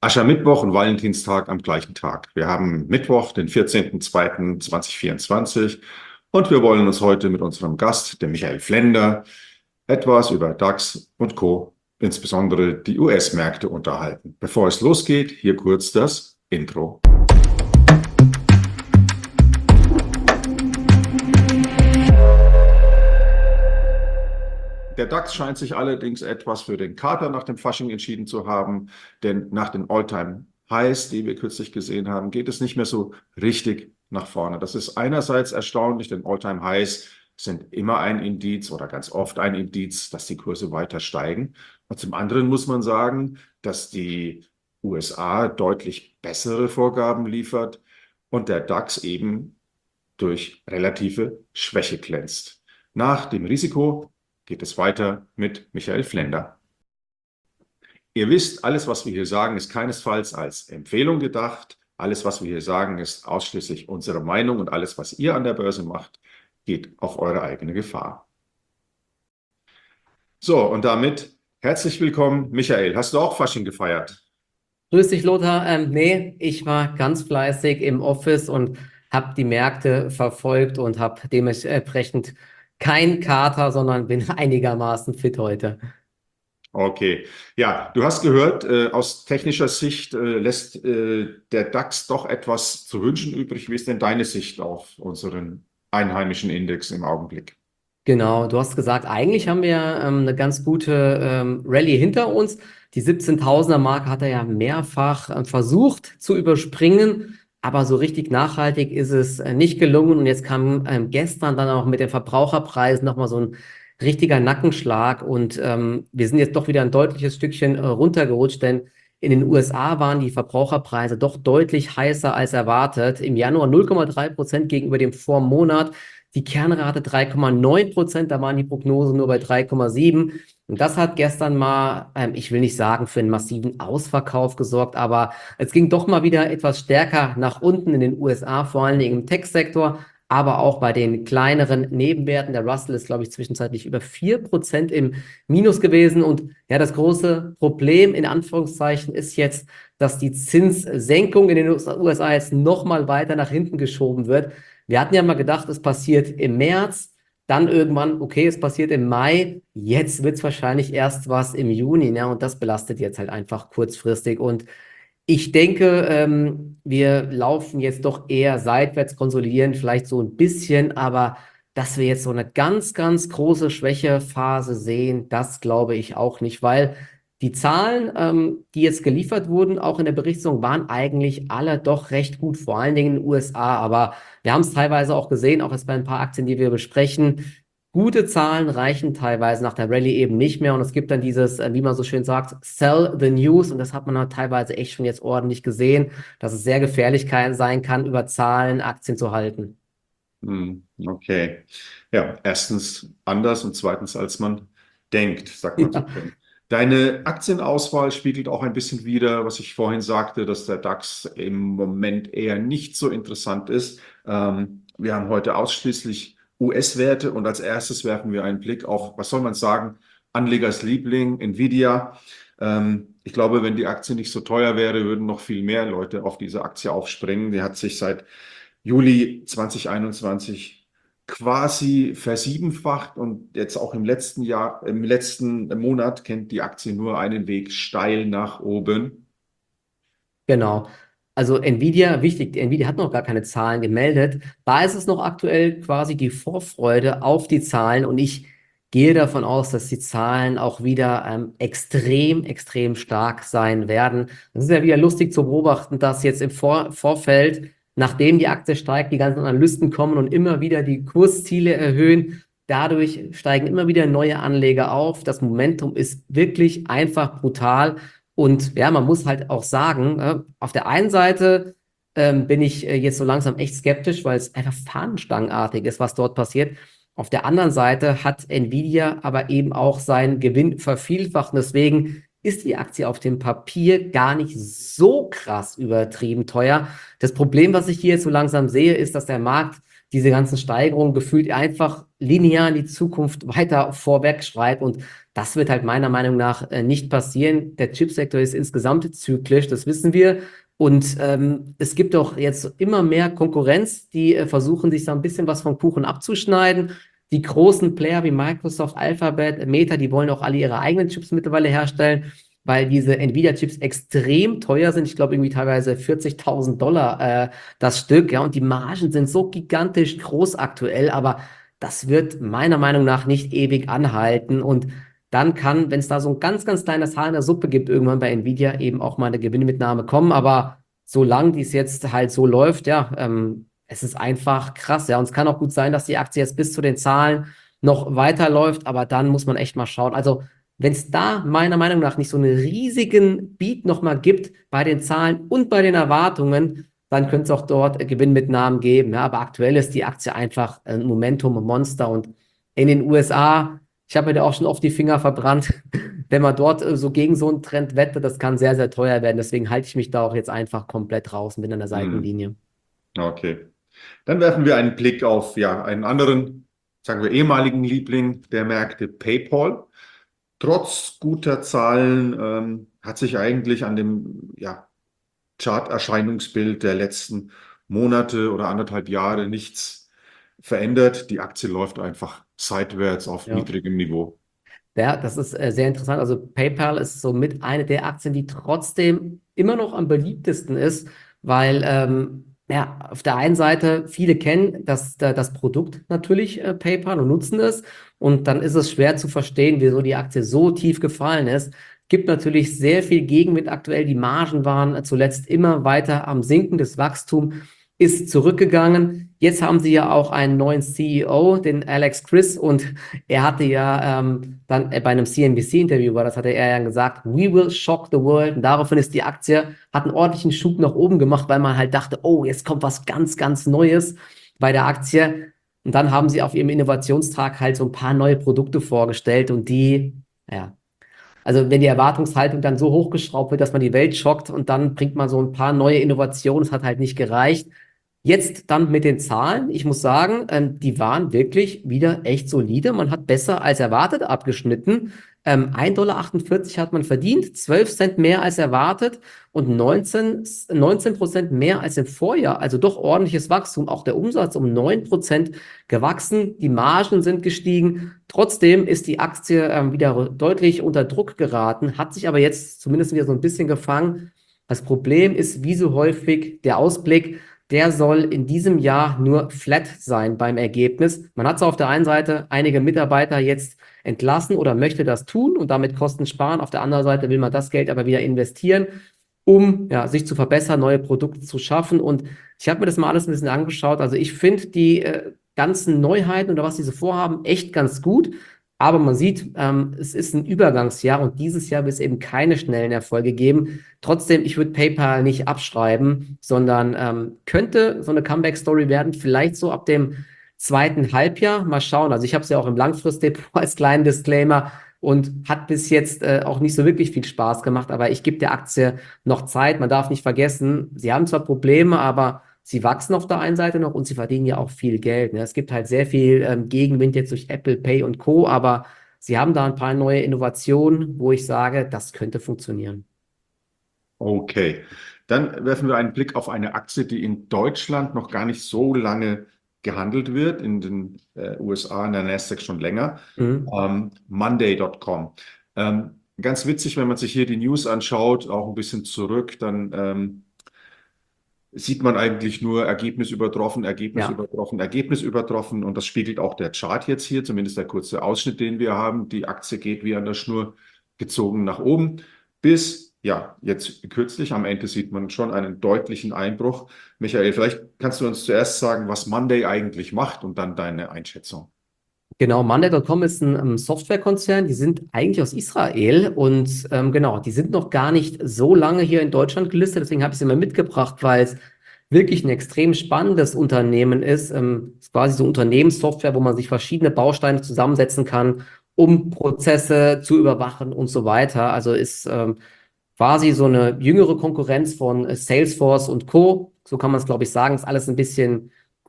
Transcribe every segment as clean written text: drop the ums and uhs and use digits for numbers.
Aschermittwoch und Valentinstag am gleichen Tag. Wir haben Mittwoch, den 14.02.2024 und wir wollen uns heute mit unserem Gast, dem Michael Flender, etwas über DAX und Co., insbesondere die US-Märkte, unterhalten. Bevor es losgeht, hier kurz das Intro. Der DAX scheint sich allerdings etwas für den Kater nach dem Fasching entschieden zu haben, denn nach den All-Time-Highs, die wir kürzlich gesehen haben, geht es nicht mehr so richtig nach vorne. Das ist einerseits erstaunlich, denn All-Time-Highs sind immer ein Indiz oder ganz oft ein Indiz, dass die Kurse weiter steigen. Und zum anderen muss man sagen, dass die USA deutlich bessere Vorgaben liefert und der DAX eben durch relative Schwäche glänzt. Nach dem Risiko geht es weiter mit Michael Flender. Ihr wisst, alles, was wir hier sagen, ist keinesfalls als Empfehlung gedacht. Alles, was wir hier sagen, ist ausschließlich unsere Meinung und alles, was ihr an der Börse macht, geht auf eure eigene Gefahr. So, und damit herzlich willkommen, Michael. Hast du auch Fasching gefeiert? Grüß dich, Lothar. Nee, ich war ganz fleißig im Office und habe die Märkte verfolgt und habe dementsprechend keinen Kater, sondern bin einigermaßen fit heute. Okay, ja, du hast gehört, aus technischer Sicht lässt der DAX doch etwas zu wünschen übrig. Wie ist denn deine Sicht auf unseren einheimischen Index im Augenblick? Genau, du hast gesagt, eigentlich haben wir eine ganz gute Rallye hinter uns. Die 17.000er-Marke hat er ja mehrfach versucht zu überspringen, aber so richtig nachhaltig ist es nicht gelungen. Und jetzt kam gestern dann auch mit den Verbraucherpreisen nochmal so ein richtiger Nackenschlag. Und wir sind jetzt doch wieder ein deutliches Stückchen runtergerutscht, denn in den USA waren die Verbraucherpreise doch deutlich heißer als erwartet. Im Januar 0,3% gegenüber dem Vormonat. Die Kernrate 3,9%, da waren die Prognosen nur bei 3,7%. Und das hat gestern mal, ich will nicht sagen, für einen massiven Ausverkauf gesorgt, aber es ging doch mal wieder etwas stärker nach unten in den USA, vor allen Dingen im Tech-Sektor, aber auch bei den kleineren Nebenwerten. Der Russell ist, glaube ich, zwischenzeitlich über 4% im Minus gewesen. Und ja, das große Problem in Anführungszeichen ist jetzt, dass die Zinssenkung in den USA jetzt nochmal weiter nach hinten geschoben wird. Wir hatten ja mal gedacht, es passiert im März, dann irgendwann, okay, es passiert im Mai, jetzt wird es wahrscheinlich erst was im Juni, ne? Und das belastet jetzt halt einfach kurzfristig. Und ich denke, wir laufen jetzt doch eher seitwärts, konsolidieren vielleicht so ein bisschen, aber dass wir jetzt so eine ganz, ganz große Schwächephase sehen, das glaube ich auch nicht, weil die Zahlen, die jetzt geliefert wurden, auch in der Berichtssaison, waren eigentlich alle doch recht gut, vor allen Dingen in den USA. Aber wir haben es teilweise auch gesehen, auch jetzt bei ein paar Aktien, die wir besprechen. Gute Zahlen reichen teilweise nach der Rallye eben nicht mehr. Und es gibt dann dieses, wie man so schön sagt, Sell the News. Und das hat man halt teilweise echt schon jetzt ordentlich gesehen, dass es sehr gefährlich sein kann, über Zahlen Aktien zu halten. Okay. Ja, erstens anders und zweitens, als man denkt, sagt man so Ja. schön. Deine Aktienauswahl spiegelt auch ein bisschen wider, was ich vorhin sagte, dass der DAX im Moment eher nicht so interessant ist. Wir haben heute ausschließlich US-Werte und als erstes werfen wir einen Blick auf, was soll man sagen, Anlegers Liebling, Nvidia. Ich glaube, wenn die Aktie nicht so teuer wäre, würden noch viel mehr Leute auf diese Aktie aufspringen. Die hat sich seit Juli 2021 quasi versiebenfacht und jetzt auch im letzten Jahr, im letzten Monat kennt die Aktie nur einen Weg steil nach oben. Genau. Also Nvidia, wichtig, Nvidia hat noch gar keine Zahlen gemeldet. Da ist es noch aktuell quasi die Vorfreude auf die Zahlen und ich gehe davon aus, dass die Zahlen auch wieder extrem, extrem stark sein werden. Es ist ja wieder lustig zu beobachten, dass jetzt im Vorfeld, nachdem die Aktie steigt, die ganzen Analysten kommen und immer wieder die Kursziele erhöhen. Dadurch steigen immer wieder neue Anleger auf. Das Momentum ist wirklich einfach brutal. Und ja, man muss halt auch sagen, auf der einen Seite bin ich jetzt so langsam echt skeptisch, weil es einfach fahnenstangenartig ist, was dort passiert. Auf der anderen Seite hat Nvidia aber eben auch seinen Gewinn vervielfacht. Und deswegen ist die Aktie auf dem Papier gar nicht so krass übertrieben teuer. Das Problem, was ich hier jetzt so langsam sehe, ist, dass der Markt diese ganzen Steigerungen gefühlt einfach linear in die Zukunft weiter vorwärts schreibt. Und das wird halt meiner Meinung nach nicht passieren. Der Chipsektor ist insgesamt zyklisch, das wissen wir. Und es gibt auch jetzt immer mehr Konkurrenz, die versuchen, sich so ein bisschen was vom Kuchen abzuschneiden. Die großen Player wie Microsoft, Alphabet, Meta, die wollen auch alle ihre eigenen Chips mittlerweile herstellen, weil diese Nvidia-Chips extrem teuer sind. Ich glaube, irgendwie teilweise 40.000 Dollar das Stück. Ja, und die Margen sind so gigantisch groß aktuell, aber das wird meiner Meinung nach nicht ewig anhalten. Und dann kann, wenn es da so ein ganz, ganz kleines Haar in der Suppe gibt, irgendwann bei Nvidia eben auch mal eine Gewinnmitnahme kommen. Aber solange dies jetzt halt so läuft, ja, es ist einfach krass. Ja, und es kann auch gut sein, dass die Aktie jetzt bis zu den Zahlen noch weiterläuft, aber dann muss man echt mal schauen. Also, wenn es da meiner Meinung nach nicht so einen riesigen Beat nochmal gibt bei den Zahlen und bei den Erwartungen, dann könnte es auch dort Gewinnmitnahmen geben. Ja, aber aktuell ist die Aktie einfach ein Momentum-Monster und in den USA, ich habe mir da auch schon oft die Finger verbrannt, wenn man dort so gegen so einen Trend wettet, das kann sehr, sehr teuer werden. Deswegen halte ich mich da auch jetzt einfach komplett raus und bin an der Seitenlinie. Okay. Dann werfen wir einen Blick auf ja, einen anderen, sagen wir, ehemaligen Liebling der Märkte, PayPal. Trotz guter Zahlen hat sich eigentlich an dem ja, Chart-Erscheinungsbild der letzten Monate oder anderthalb Jahre nichts verändert. Die Aktie läuft einfach seitwärts auf Ja. niedrigem Niveau. Ja, das ist sehr interessant. Also PayPal ist somit eine der Aktien, die trotzdem immer noch am beliebtesten ist, weil ja, auf der einen Seite viele kennen das Produkt natürlich PayPal und nutzen es. Und dann ist es schwer zu verstehen, wieso die Aktie so tief gefallen ist. Gibt natürlich sehr viel Gegenwind aktuell. Die Margen waren zuletzt immer weiter am Sinken. Das Wachstum ist zurückgegangen. Jetzt haben sie ja auch einen neuen CEO, den Alex Chris, und er hatte ja dann bei einem CNBC-Interview, das hatte er ja gesagt, we will shock the world. Und daraufhin ist die Aktie, hat einen ordentlichen Schub nach oben gemacht, weil man halt dachte, oh, jetzt kommt was ganz, ganz Neues bei der Aktie. Und dann haben sie auf ihrem Innovationstag halt so ein paar neue Produkte vorgestellt und die, ja, also wenn die Erwartungshaltung dann so hochgeschraubt wird, dass man die Welt schockt und dann bringt man so ein paar neue Innovationen, es hat halt nicht gereicht. Jetzt dann mit den Zahlen, ich muss sagen, die waren wirklich wieder echt solide. Man hat besser als erwartet abgeschnitten. 1,48 $ hat man verdient, 12 Cent mehr als erwartet und 19% mehr als im Vorjahr. Also doch ordentliches Wachstum. Auch der Umsatz um 9% gewachsen. Die Margen sind gestiegen. Trotzdem ist die Aktie wieder deutlich unter Druck geraten, hat sich aber jetzt zumindest wieder so ein bisschen gefangen. Das Problem ist, wie so häufig, der Ausblick. Der soll in diesem Jahr nur flat sein beim Ergebnis. Man hat zwar auf der einen Seite einige Mitarbeiter jetzt entlassen oder möchte das tun und damit Kosten sparen. Auf der anderen Seite will man das Geld aber wieder investieren, um ja, sich zu verbessern, neue Produkte zu schaffen. Und ich habe mir das mal alles ein bisschen angeschaut. Also ich finde die ganzen Neuheiten oder was diese vorhaben echt ganz gut. Aber man sieht, es ist ein Übergangsjahr und dieses Jahr wird es eben keine schnellen Erfolge geben. Trotzdem, ich würde PayPal nicht abschreiben, sondern könnte so eine Comeback-Story werden, vielleicht so ab dem zweiten Halbjahr. Mal schauen. Also ich habe es ja auch im Langfristdepot als kleinen Disclaimer und hat bis jetzt auch nicht so wirklich viel Spaß gemacht. Aber ich gebe der Aktie noch Zeit. Man darf nicht vergessen, sie haben zwar Probleme, aber sie wachsen auf der einen Seite noch und sie verdienen ja auch viel Geld. Ne? Es gibt halt sehr viel Gegenwind jetzt durch Apple Pay und Co., aber sie haben da ein paar neue Innovationen, wo ich sage, das könnte funktionieren. Okay, dann werfen wir einen Blick auf eine Aktie, die in Deutschland noch gar nicht so lange gehandelt wird, in den USA, in der Nasdaq schon länger. Monday.com. Ganz witzig, wenn man sich hier die News anschaut, auch ein bisschen zurück, dann sieht man eigentlich nur Ergebnis übertroffen, Ergebnis Ja. übertroffen, Ergebnis übertroffen. Und das spiegelt auch der Chart jetzt hier, zumindest der kurze Ausschnitt, den wir haben. Die Aktie geht wie an der Schnur gezogen nach oben bis, ja, jetzt kürzlich. Am Ende sieht man schon einen deutlichen Einbruch. Michael, vielleicht kannst du uns zuerst sagen, was Monday eigentlich macht und dann deine Einschätzung. Genau, Monday.com ist ein Softwarekonzern, die sind eigentlich aus Israel und genau, die sind noch gar nicht so lange hier in Deutschland gelistet, deswegen habe ich sie mal mitgebracht, weil es wirklich ein extrem spannendes Unternehmen ist. Ist quasi so Unternehmenssoftware, wo man sich verschiedene Bausteine zusammensetzen kann, um Prozesse zu überwachen und so weiter. Also ist quasi so eine jüngere Konkurrenz von Salesforce und Co. So kann man es, glaube ich, sagen. Ist alles ein bisschen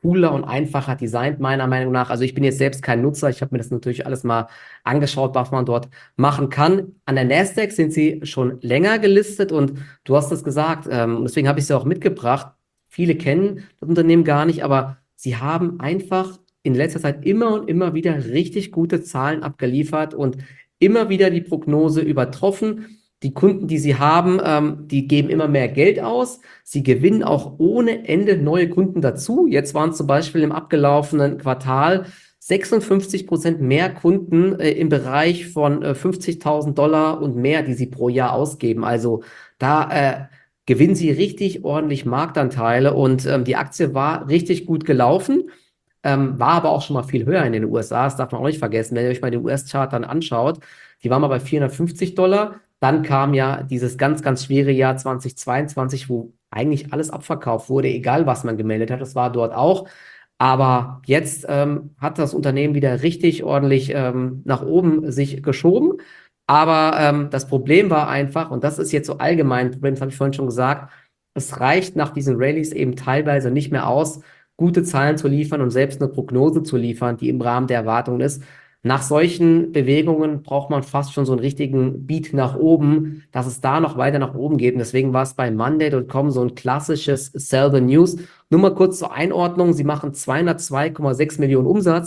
cooler und einfacher designt, meiner Meinung nach. Also ich bin jetzt selbst kein Nutzer. Ich habe mir das natürlich alles mal angeschaut, was man dort machen kann. An der Nasdaq sind sie schon länger gelistet und du hast es gesagt, und deswegen habe ich sie auch mitgebracht. Viele kennen das Unternehmen gar nicht, aber sie haben einfach in letzter Zeit immer und immer wieder richtig gute Zahlen abgeliefert und immer wieder die Prognose übertroffen. Die Kunden, die sie haben, die geben immer mehr Geld aus. Sie gewinnen auch ohne Ende neue Kunden dazu. Jetzt waren es zum Beispiel im abgelaufenen Quartal 56% mehr Kunden im Bereich von $50.000 und mehr, die sie pro Jahr ausgeben. Also da gewinnen sie richtig ordentlich Marktanteile und die Aktie war richtig gut gelaufen. War aber auch schon mal viel höher in den USA, das darf man auch nicht vergessen. Wenn ihr euch mal den US-Chart dann anschaut, die waren mal bei $450. Dann kam ja dieses ganz, ganz schwere Jahr 2022, wo eigentlich alles abverkauft wurde, egal was man gemeldet hat. Das war dort auch. Aber jetzt hat das Unternehmen wieder richtig ordentlich nach oben sich geschoben. Aber das Problem war einfach, und das ist jetzt so allgemein ein Problem, das habe ich vorhin schon gesagt, es reicht nach diesen Rallyes eben teilweise nicht mehr aus, gute Zahlen zu liefern und selbst eine Prognose zu liefern, die im Rahmen der Erwartungen ist. Nach solchen Bewegungen braucht man fast schon so einen richtigen Beat nach oben, dass es da noch weiter nach oben geht. Und deswegen war es bei Monday.com so ein klassisches Sell the News. Nur mal kurz zur Einordnung. Sie machen 202,6 Millionen Umsatz,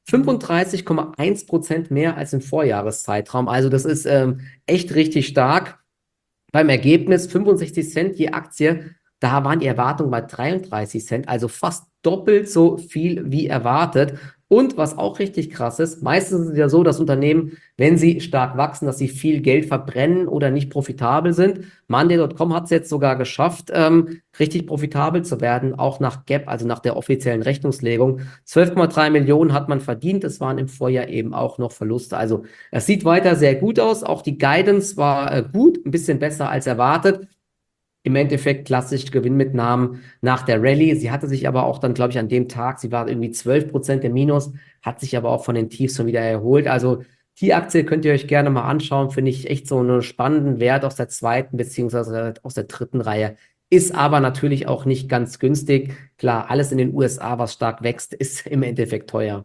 35,1% mehr als im Vorjahreszeitraum. Also das ist echt richtig stark. Beim Ergebnis 65 Cent je Aktie, da waren die Erwartungen bei 33 Cent, also fast doppelt so viel wie erwartet. Und was auch richtig krass ist, meistens ist es ja so, dass Unternehmen, wenn sie stark wachsen, dass sie viel Geld verbrennen oder nicht profitabel sind. Monday.com hat es jetzt sogar geschafft, richtig profitabel zu werden, auch nach GAAP, also nach der offiziellen Rechnungslegung. 12,3 Millionen hat man verdient, es waren im Vorjahr eben auch noch Verluste. Also es sieht weiter sehr gut aus, auch die Guidance war gut, ein bisschen besser als erwartet. Im Endeffekt klassisch Gewinnmitnahmen nach der Rallye. Sie hatte sich aber auch dann, glaube ich, an dem Tag, sie war irgendwie 12% im Minus, hat sich aber auch von den Tiefs schon wieder erholt. Also die Aktie könnt ihr euch gerne mal anschauen, finde ich echt so einen spannenden Wert aus der zweiten beziehungsweise aus der dritten Reihe. Ist aber natürlich auch nicht ganz günstig. Klar, alles in den USA, was stark wächst, ist im Endeffekt teuer.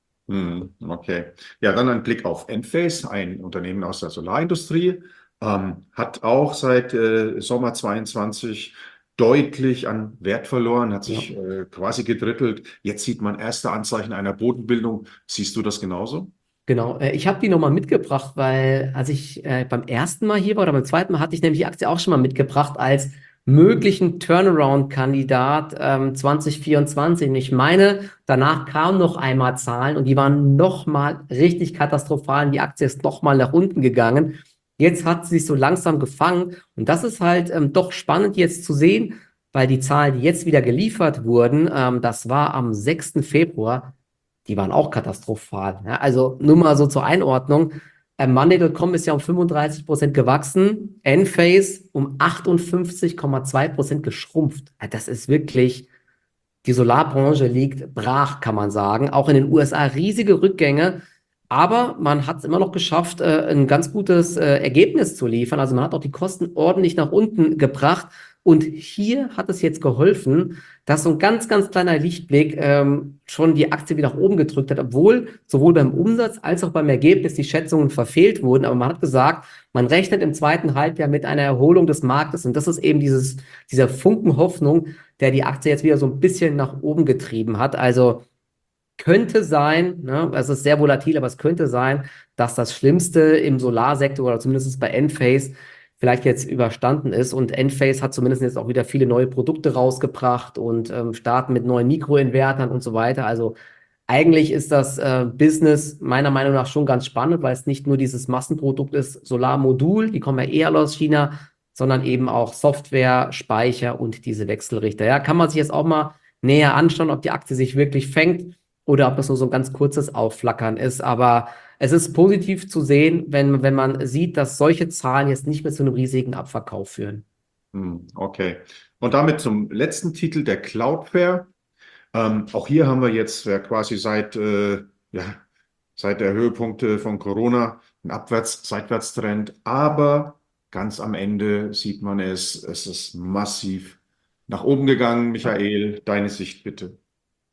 Okay. Ja, dann ein Blick auf Enphase, ein Unternehmen aus der Solarindustrie. Hat auch seit Sommer 22 deutlich an Wert verloren, hat Ja. sich quasi gedrittelt. Jetzt sieht man erste Anzeichen einer Bodenbildung. Siehst du das genauso? Genau, ich habe die nochmal mitgebracht, weil als ich beim ersten Mal hier war oder beim zweiten Mal hatte ich nämlich die Aktie auch schon mal mitgebracht als möglichen Turnaround-Kandidat 2024. Und ich meine, danach kamen noch einmal Zahlen und die waren nochmal richtig katastrophal. Und die Aktie ist nochmal nach unten gegangen. Jetzt hat sie sich so langsam gefangen und das ist halt doch spannend jetzt zu sehen, weil die Zahlen, die jetzt wieder geliefert wurden, das war am 6. Februar, die waren auch katastrophal. Ja, also nur mal so zur Einordnung. Monday.com ist ja um 35% gewachsen, Enphase um 58,2% geschrumpft. Ja, das ist wirklich, die Solarbranche liegt brach, kann man sagen. Auch in den USA riesige Rückgänge. Aber man hat es immer noch geschafft, ein ganz gutes Ergebnis zu liefern. Also man hat auch die Kosten ordentlich nach unten gebracht. Und hier hat es jetzt geholfen, dass so ein ganz, ganz kleiner Lichtblick schon die Aktie wieder nach oben gedrückt hat, obwohl sowohl beim Umsatz als auch beim Ergebnis die Schätzungen verfehlt wurden. Aber man hat gesagt, man rechnet im zweiten Halbjahr mit einer Erholung des Marktes. Und das ist eben dieser Funken Hoffnung, der die Aktie jetzt wieder so ein bisschen nach oben getrieben hat. Also könnte sein, ne, es ist sehr volatil, aber es könnte sein, dass das Schlimmste im Solarsektor oder zumindest bei Enphase vielleicht jetzt überstanden ist. Und Enphase hat zumindest jetzt auch wieder viele neue Produkte rausgebracht und starten mit neuen Mikroinvertern und so weiter. Also eigentlich ist das Business meiner Meinung nach schon ganz spannend, weil es nicht nur dieses Massenprodukt ist, Solarmodul, die kommen ja eher alle aus China, sondern eben auch Software, Speicher und diese Wechselrichter. Ja, kann man sich jetzt auch mal näher anschauen, ob die Aktie sich wirklich fängt oder ob das nur so ein ganz kurzes Aufflackern ist. Aber es ist positiv zu sehen, wenn man sieht, dass solche Zahlen jetzt nicht mehr zu einem riesigen Abverkauf führen. Okay. Und damit zum letzten Titel, der Cloudflare. Auch hier haben wir jetzt quasi ja, seit der Höhepunkte von Corona einen Seitwärtstrend, aber ganz am Ende sieht man es ist massiv nach oben gegangen. Michael, deine Sicht bitte.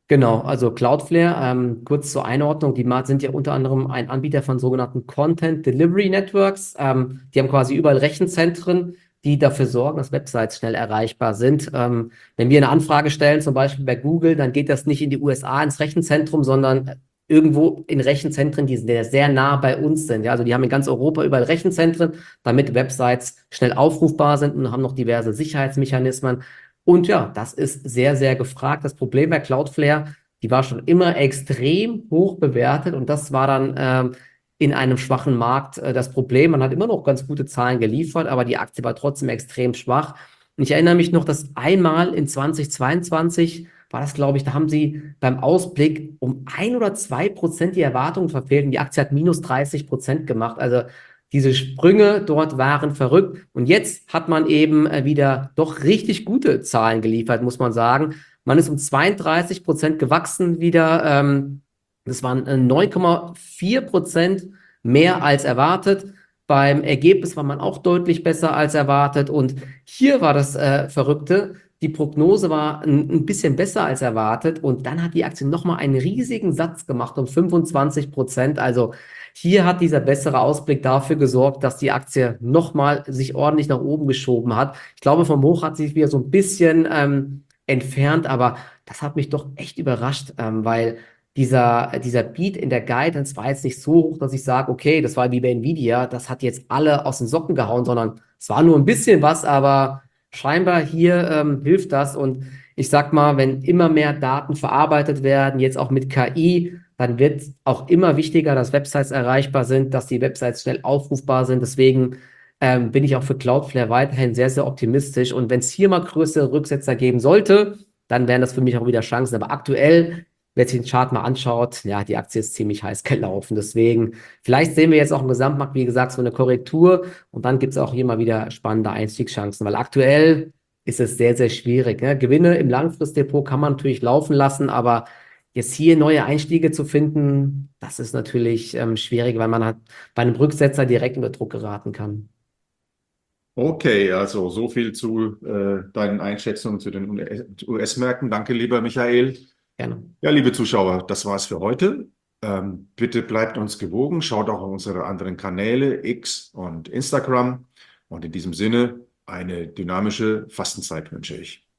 Genau, also Cloudflare, kurz zur Einordnung, sind ja unter anderem ein Anbieter von sogenannten Content Delivery Networks. Die haben quasi überall Rechenzentren, die dafür sorgen, dass Websites schnell erreichbar sind. Wenn wir eine Anfrage stellen, zum Beispiel bei Google, dann geht das nicht in die USA ins Rechenzentrum, sondern irgendwo in Rechenzentren, die sehr, sehr nah bei uns sind. Ja, also die haben in ganz Europa überall Rechenzentren, damit Websites schnell aufrufbar sind und haben noch diverse Sicherheitsmechanismen. Und ja, das ist sehr, sehr gefragt. Das Problem bei Cloudflare, die war schon immer extrem hoch bewertet und das war dann in einem schwachen Markt das Problem. Man hat immer noch ganz gute Zahlen geliefert, aber die Aktie war trotzdem extrem schwach. Und ich erinnere mich noch, dass einmal in 2022 war das, glaube ich, da haben sie beim Ausblick um 1 oder 2% die Erwartungen verfehlt und die Aktie hat minus 30% gemacht. Also diese Sprünge dort waren verrückt. Und jetzt hat man eben wieder doch richtig gute Zahlen geliefert, muss man sagen. Man ist um 32% gewachsen wieder. Das waren 9,4% mehr als erwartet. Beim Ergebnis war man auch deutlich besser als erwartet. Und hier war das Verrückte. Die Prognose war ein bisschen besser als erwartet. Und dann hat die Aktie nochmal einen riesigen Satz gemacht um 25%. Also hier hat dieser bessere Ausblick dafür gesorgt, dass die Aktie nochmal sich ordentlich nach oben geschoben hat. Ich glaube, vom Hoch hat sie sich wieder so ein bisschen entfernt, aber das hat mich doch echt überrascht, weil dieser Beat in der Guidance war jetzt nicht so hoch, dass ich sage, okay, das war wie bei Nvidia, das hat jetzt alle aus den Socken gehauen, sondern es war nur ein bisschen was, aber scheinbar hier hilft das. Und ich sag mal, wenn immer mehr Daten verarbeitet werden, jetzt auch mit KI, dann wird es auch immer wichtiger, dass Websites erreichbar sind, dass die Websites schnell aufrufbar sind. Deswegen bin ich auch für Cloudflare weiterhin sehr, sehr optimistisch. Und wenn es hier mal größere Rücksetzer geben sollte, dann wären das für mich auch wieder Chancen. Aber aktuell, wer sich den Chart mal anschaut, ja, die Aktie ist ziemlich heiß gelaufen. Deswegen, vielleicht sehen wir jetzt auch im Gesamtmarkt, wie gesagt, so eine Korrektur. Und dann gibt es auch hier mal wieder spannende Einstiegschancen, weil aktuell ist es sehr, sehr schwierig. Ne? Gewinne im Langfristdepot kann man natürlich laufen lassen, aber jetzt hier neue Einstiege zu finden, das ist natürlich schwierig, weil man halt bei einem Rücksetzer direkt unter Druck geraten kann. Okay, also so viel zu deinen Einschätzungen zu den US-Märkten. Danke, lieber Michael. Gerne. Ja, liebe Zuschauer, das war's für heute. Bitte bleibt uns gewogen, schaut auch auf unsere anderen Kanäle X und Instagram. Und in diesem Sinne eine dynamische Fastenzeit wünsche ich.